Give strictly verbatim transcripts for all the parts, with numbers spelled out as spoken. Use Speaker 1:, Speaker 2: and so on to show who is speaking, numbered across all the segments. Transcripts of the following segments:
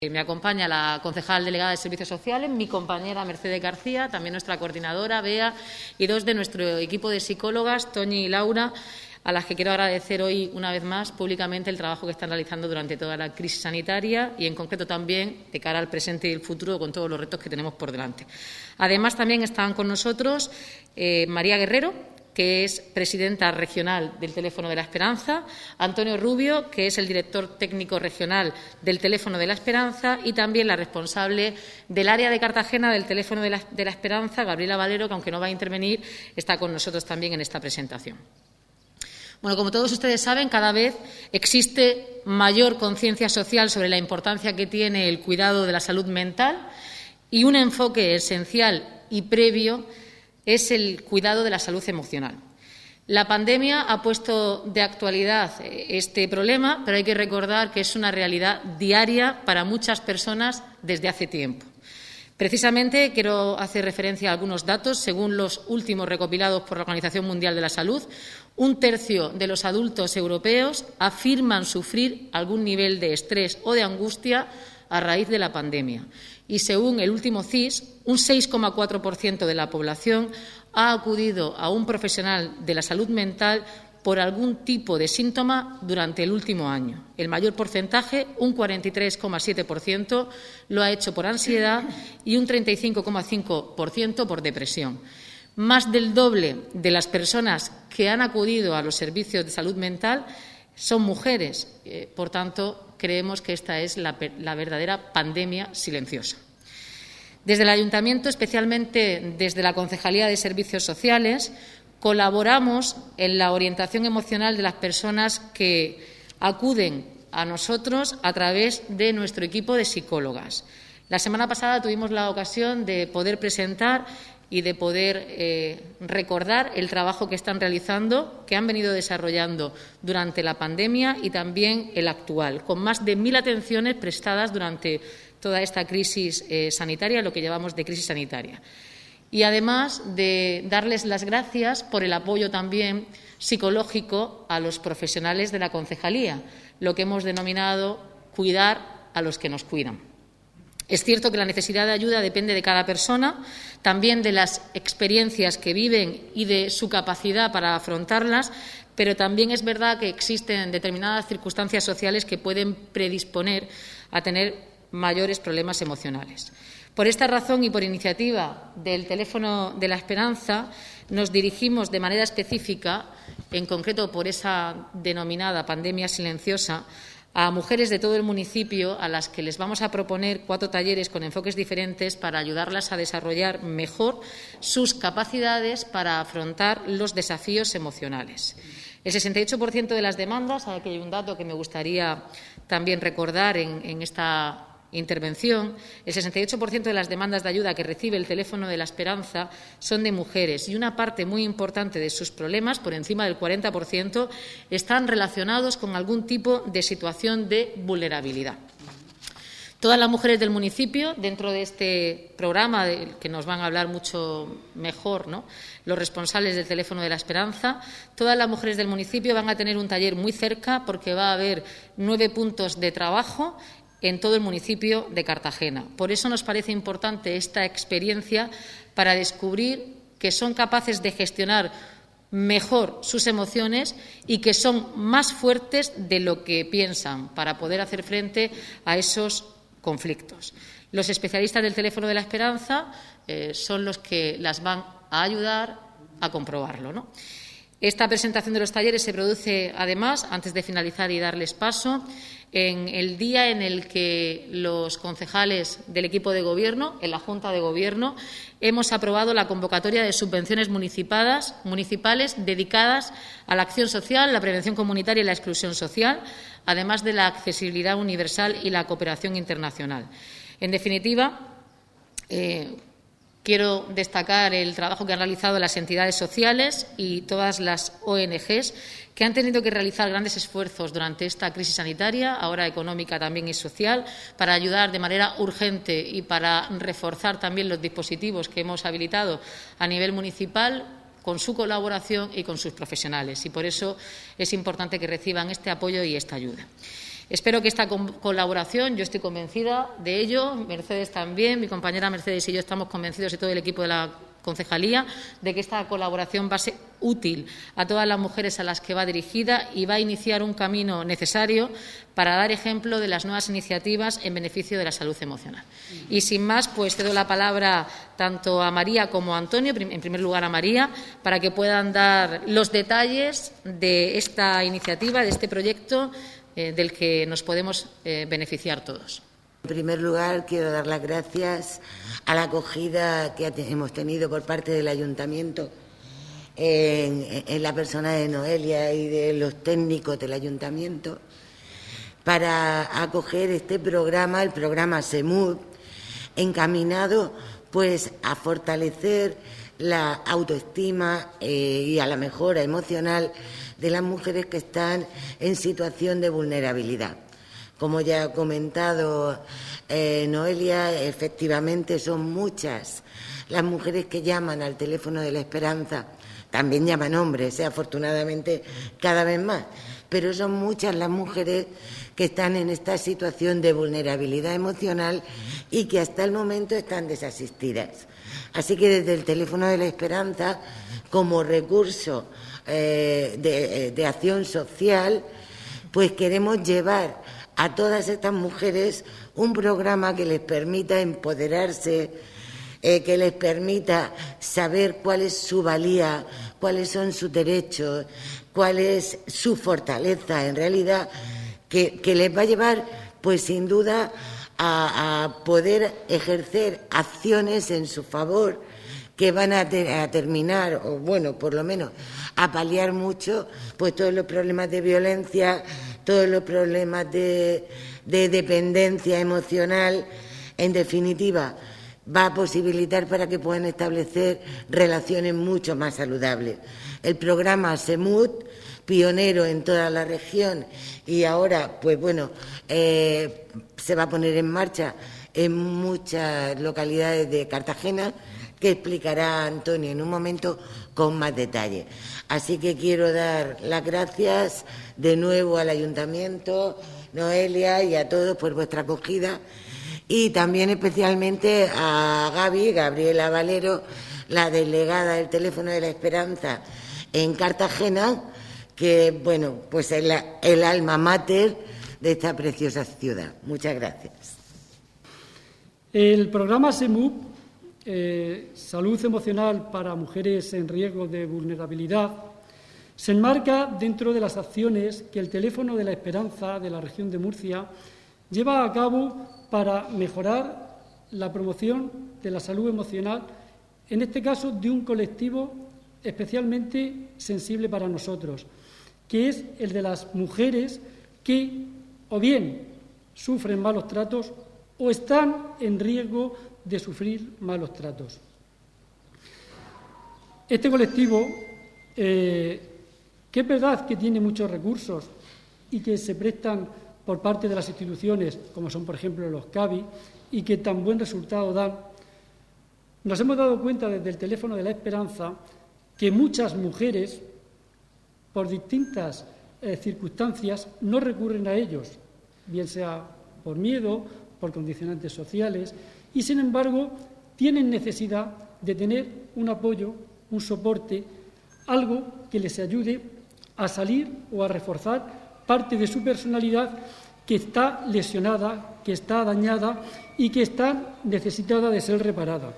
Speaker 1: Me acompaña la concejal delegada de Servicios Sociales, mi compañera Mercedes García, también nuestra coordinadora, Bea, y dos de nuestro equipo de psicólogas, Toñi y Laura, a las que quiero agradecer hoy una vez más públicamente el trabajo que están realizando durante toda la crisis sanitaria y, en concreto, también de cara al presente y el futuro con todos los retos que tenemos por delante. Además, también están con nosotros eh, María Guerrero, que es presidenta regional del Teléfono de la Esperanza, Antonio Rubio, que es el director técnico regional del Teléfono de la Esperanza, y también la responsable del área de Cartagena del Teléfono de la, de la Esperanza, Gabriela Valero, que aunque no va a intervenir, está con nosotros también en esta presentación. Bueno, como todos ustedes saben, cada vez existe mayor conciencia social sobre la importancia que tiene el cuidado de la salud mental, y un enfoque esencial y previo es el cuidado de la salud emocional. La pandemia ha puesto de actualidad este problema, pero hay que recordar que es una realidad diaria para muchas personas desde hace tiempo. Precisamente quiero hacer referencia a algunos datos. Según los últimos recopilados por la Organización Mundial de la Salud, un tercio de los adultos europeos afirman sufrir algún nivel de estrés o de angustia a raíz de la pandemia. Y según el último C I S, un seis coma cuatro por ciento de la población ha acudido a un profesional de la salud mental por algún tipo de síntoma durante el último año. El mayor porcentaje, un cuarenta y tres coma siete por ciento, lo ha hecho por ansiedad y un treinta y cinco coma cinco por ciento por depresión. Más del doble de las personas que han acudido a los servicios de salud mental son mujeres. Eh, por tanto, creemos que esta es la, la verdadera pandemia silenciosa. Desde el Ayuntamiento, especialmente desde la Concejalía de Servicios Sociales, colaboramos en la orientación emocional de las personas que acuden a nosotros a través de nuestro equipo de psicólogas. La semana pasada tuvimos la ocasión de poder presentar y de poder eh, recordar el trabajo que están realizando, que han venido desarrollando durante la pandemia y también el actual, con más de mil atenciones prestadas durante toda esta crisis eh, sanitaria, lo que llevamos de crisis sanitaria. Y además de darles las gracias por el apoyo también psicológico a los profesionales de la concejalía, lo que hemos denominado cuidar a los que nos cuidan. Es cierto que la necesidad de ayuda depende de cada persona, también de las experiencias que viven y de su capacidad para afrontarlas, pero también es verdad que existen determinadas circunstancias sociales que pueden predisponer a tener mayores problemas emocionales. Por esta razón y por iniciativa del Teléfono de la Esperanza, nos dirigimos de manera específica, en concreto por esa denominada pandemia silenciosa, a mujeres de todo el municipio, a las que les vamos a proponer cuatro talleres con enfoques diferentes para ayudarlas a desarrollar mejor sus capacidades para afrontar los desafíos emocionales. El sesenta y ocho por ciento de las demandas, aquí hay un dato que me gustaría también recordar en, en esta intervención, el sesenta y ocho por ciento de las demandas de ayuda que recibe el Teléfono de la Esperanza son de mujeres, y una parte muy importante de sus problemas, por encima del cuarenta por ciento, están relacionados con algún tipo de situación de vulnerabilidad. Todas las mujeres del municipio, dentro de este programa, del que nos van a hablar mucho mejor, ¿no?, los responsables del Teléfono de la Esperanza, todas las mujeres del municipio van a tener un taller muy cerca, porque va a haber nueve puntos de trabajo en todo el municipio de Cartagena. Por eso nos parece importante esta experiencia para descubrir que son capaces de gestionar mejor sus emociones y que son más fuertes de lo que piensan para poder hacer frente a esos conflictos. Los especialistas del Teléfono de la Esperanza eh, son los que las van a ayudar a comprobarlo, ¿no? Esta presentación de los talleres se produce, además, antes de finalizar y darles paso, en el día en el que los concejales del equipo de Gobierno, en la Junta de Gobierno, hemos aprobado la convocatoria de subvenciones municipales, municipales dedicadas a la acción social, la prevención comunitaria y la exclusión social, además de la accesibilidad universal y la cooperación internacional. En definitiva, eh, quiero destacar el trabajo que han realizado las entidades sociales y todas las O N Ges, que han tenido que realizar grandes esfuerzos durante esta crisis sanitaria, ahora económica también y social, para ayudar de manera urgente y para reforzar también los dispositivos que hemos habilitado a nivel municipal, con su colaboración y con sus profesionales. Y por eso es importante que reciban este apoyo y esta ayuda. Espero que esta colaboración, yo estoy convencida de ello, Mercedes también, mi compañera Mercedes y yo estamos convencidos, y todo el equipo de la Concejalía, de que esta colaboración va a ser útil a todas las mujeres a las que va dirigida y va a iniciar un camino necesario para dar ejemplo de las nuevas iniciativas en beneficio de la salud emocional. Y sin más, pues cedo la palabra tanto a María como a Antonio, en primer lugar a María, para que puedan dar los detalles de esta iniciativa, de este proyecto eh, del que nos podemos eh, beneficiar todos.
Speaker 2: En primer lugar, quiero dar las gracias a la acogida que hemos tenido por parte del Ayuntamiento en, en la persona de Noelia y de los técnicos del Ayuntamiento para acoger este programa, el programa SEMUD, encaminado pues a fortalecer la autoestima eh, y a la mejora emocional de las mujeres que están en situación de vulnerabilidad. Como ya ha comentado eh, Noelia, efectivamente son muchas las mujeres que llaman al teléfono de la esperanza. También llaman hombres, ¿eh? Afortunadamente cada vez más. Pero son muchas las mujeres que están en esta situación de vulnerabilidad emocional y que hasta el momento están desasistidas. Así que desde el teléfono de la esperanza, como recurso eh, de, de acción social, pues queremos llevar a todas estas mujeres un programa que les permita empoderarse, eh, que les permita saber cuál es su valía, cuáles son sus derechos, cuál es su fortaleza, en realidad, que, que les va a llevar, pues sin duda, a, a poder ejercer acciones en su favor que van a, ter, a terminar, o bueno, por lo menos, a paliar mucho, pues todos los problemas de violencia, todos los problemas de, de dependencia emocional. En definitiva, va a posibilitar para que puedan establecer relaciones mucho más saludables. El programa SEMUD, pionero en toda la región, y ahora, pues bueno, eh, se va a poner en marcha en muchas localidades de Cartagena, que explicará Antonio en un momento con más detalle. Así que quiero dar las gracias de nuevo al Ayuntamiento, Noelia, y a todos por vuestra acogida, y también especialmente a Gaby, Gabriela Valero, la delegada del Teléfono de la Esperanza en Cartagena, que bueno, pues es la, el alma mater de esta preciosa ciudad. Muchas gracias.
Speaker 3: El programa SEMUD, eh, Salud Emocional para Mujeres en Riesgo de Vulnerabilidad, se enmarca dentro de las acciones que el Teléfono de la Esperanza de la región de Murcia lleva a cabo para mejorar la promoción de la salud emocional, en este caso de un colectivo especialmente sensible para nosotros, que es el de las mujeres que o bien sufren malos tratos o están en riesgo de sufrir malos tratos. Este colectivo, eh, que es verdad que tiene muchos recursos y que se prestan por parte de las instituciones, como son, por ejemplo, los CABI, y que tan buen resultado dan, nos hemos dado cuenta desde el Teléfono de la Esperanza que muchas mujeres, por distintas eh, circunstancias, no recurren a ellos, bien sea por miedo, por condicionantes sociales, y sin embargo tienen necesidad de tener un apoyo, un soporte, algo que les ayude a salir o a reforzar parte de su personalidad que está lesionada, que está dañada y que está necesitada de ser reparada.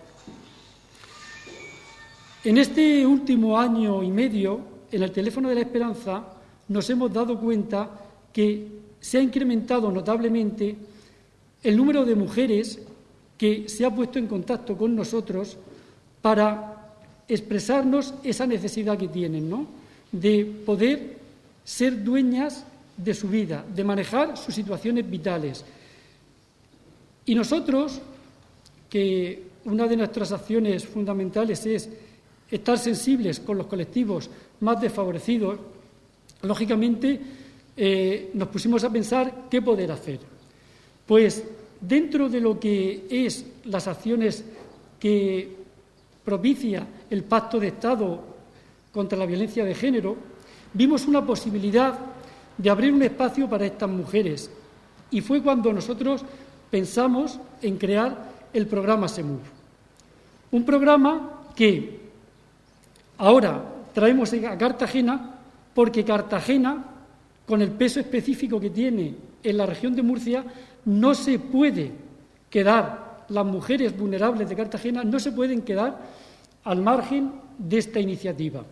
Speaker 3: En este último año y medio, en el Teléfono de la Esperanza, nos hemos dado cuenta que se ha incrementado notablemente el número de mujeres que se ha puesto en contacto con nosotros para expresarnos esa necesidad que tienen, ¿no?, de poder ser dueñas de su vida, de manejar sus situaciones vitales. Y nosotros, que una de nuestras acciones fundamentales es estar sensibles con los colectivos más desfavorecidos, lógicamente eh, nos pusimos a pensar qué poder hacer. Pues dentro de lo que es las acciones que propicia el Pacto de Estado contra la violencia de género, vimos una posibilidad de abrir un espacio para estas mujeres y fue cuando nosotros pensamos en crear el programa SEMUV. Un programa que ahora traemos a Cartagena porque Cartagena, con el peso específico que tiene en la región de Murcia, no se puede quedar, las mujeres vulnerables de Cartagena no se pueden quedar al margen de esta iniciativa.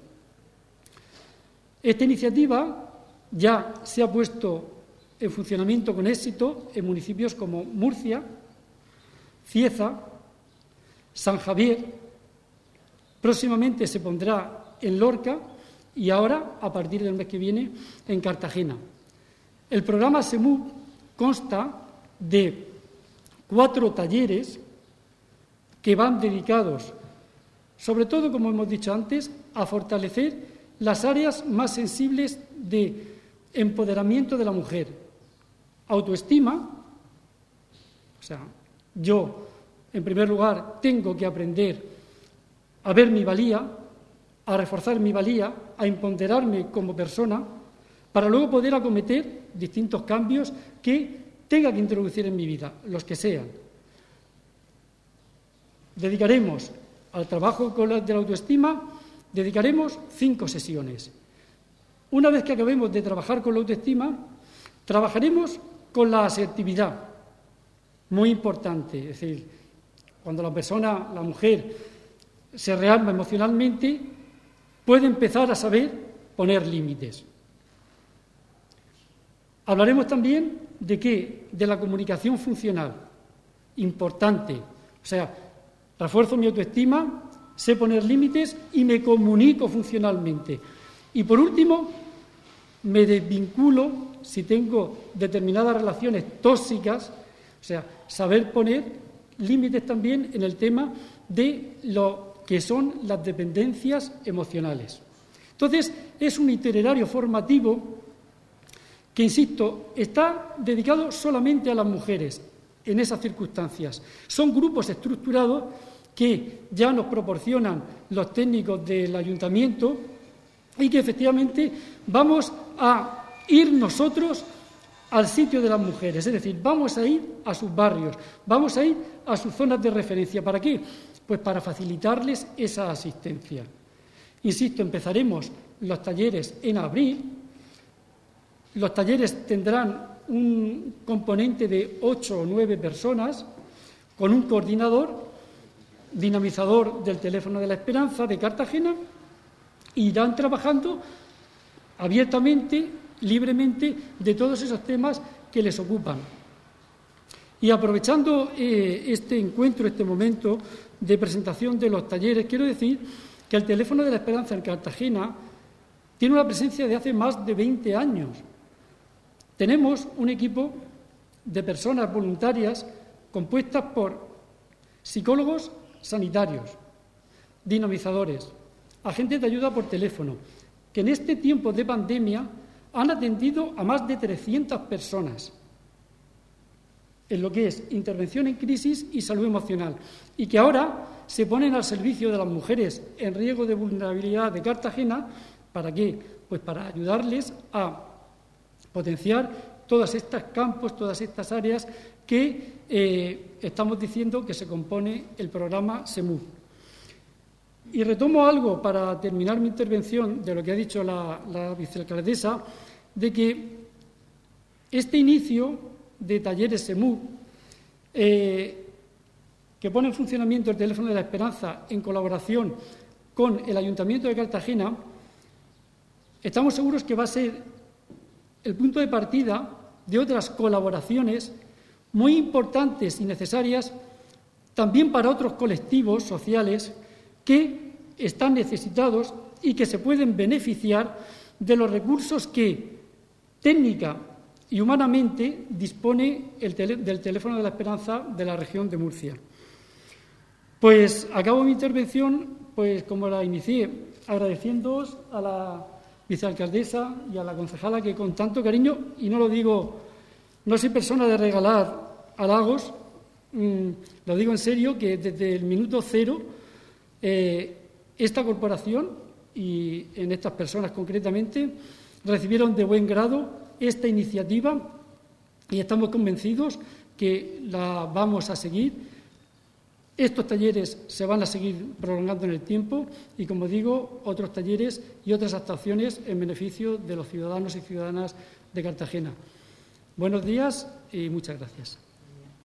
Speaker 3: Esta iniciativa ya se ha puesto en funcionamiento con éxito en municipios como Murcia, Cieza, San Javier, próximamente se pondrá en Lorca y ahora, a partir del mes que viene, en Cartagena. El programa SEMUV consta de cuatro talleres que van dedicados, sobre todo, como hemos dicho antes, a fortalecer las áreas más sensibles de empoderamiento de la mujer. Autoestima, o sea, yo, en primer lugar, tengo que aprender a ver mi valía, a reforzar mi valía, a empoderarme como persona, para luego poder acometer distintos cambios que tenga que introducir en mi vida, los que sean. Dedicaremos al trabajo con la, de la autoestima, dedicaremos cinco sesiones. Una vez que acabemos de trabajar con la autoestima, trabajaremos con la asertividad, muy importante. Es decir, cuando la persona, la mujer, se rearma emocionalmente, puede empezar a saber poner límites. Hablaremos también de qué, de la comunicación funcional, importante. O sea, refuerzo mi autoestima, sé poner límites y me comunico funcionalmente. Y por último, me desvinculo si tengo determinadas relaciones tóxicas, o sea, saber poner límites también en el tema de lo que son las dependencias emocionales. Entonces, es un itinerario formativo que, insisto, está dedicado solamente a las mujeres en esas circunstancias. Son grupos estructurados que ya nos proporcionan los técnicos del ayuntamiento y que efectivamente vamos a ir nosotros al sitio de las mujeres, es decir, vamos a ir a sus barrios, vamos a ir a sus zonas de referencia. ¿Para qué? Pues para facilitarles esa asistencia. Insisto, empezaremos los talleres en abril. Los talleres tendrán un componente de ocho o nueve personas con un coordinador, dinamizador del Teléfono de la Esperanza de Cartagena, y irán trabajando abiertamente, libremente, de todos esos temas que les ocupan. Y aprovechando eh, este encuentro, este momento de presentación de los talleres, quiero decir que el Teléfono de la Esperanza en Cartagena tiene una presencia de hace más de veinte años. Tenemos un equipo de personas voluntarias compuestas por psicólogos sanitarios, dinamizadores, agentes de ayuda por teléfono, que en este tiempo de pandemia han atendido a más de trescientas personas en lo que es intervención en crisis y salud emocional, y que ahora se ponen al servicio de las mujeres en riesgo de vulnerabilidad de Cartagena. ¿Para qué? Pues para ayudarles a potenciar todos estos campos, todas estas áreas que eh, estamos diciendo que se compone el programa SEMUV. Y retomo algo para terminar mi intervención de lo que ha dicho la, la vicealcaldesa, de que este inicio de talleres SEMUV, eh, que pone en funcionamiento el Teléfono de la Esperanza en colaboración con el Ayuntamiento de Cartagena, estamos seguros que va a ser el punto de partida de otras colaboraciones muy importantes y necesarias también para otros colectivos sociales que están necesitados y que se pueden beneficiar de los recursos que técnica y humanamente dispone el tele, del Teléfono de la Esperanza de la región de Murcia. Pues acabo mi intervención, pues como la inicié, agradeciéndoos a la vicealcaldesa y a la concejala que con tanto cariño, y no lo digo, no soy persona de regalar halagos, mmm, lo digo en serio, que desde el minuto cero eh, esta corporación y en estas personas concretamente recibieron de buen grado esta iniciativa y estamos convencidos que la vamos a seguir. Estos talleres se van a seguir prolongando en el tiempo y, como digo, otros talleres y otras actuaciones en beneficio de los ciudadanos y ciudadanas de Cartagena. Buenos días y muchas gracias.